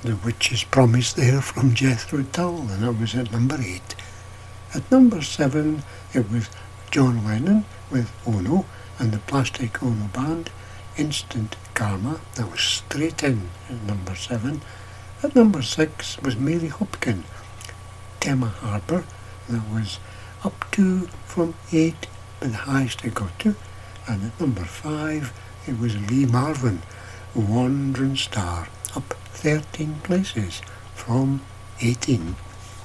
The Witch's Promise there from Jethro Tull, and that was at number 8. At number 7, it was John Lennon with Ono and the Plastic Ono Band, Instant Karma. That was straight in at number 7. At number 6 was Mary Hopkin, Tema Harbour. That was up 2 from 8, but the highest it got to. And at number 5, it was Lee Marvin, Wandering Star, up 13 places from 18.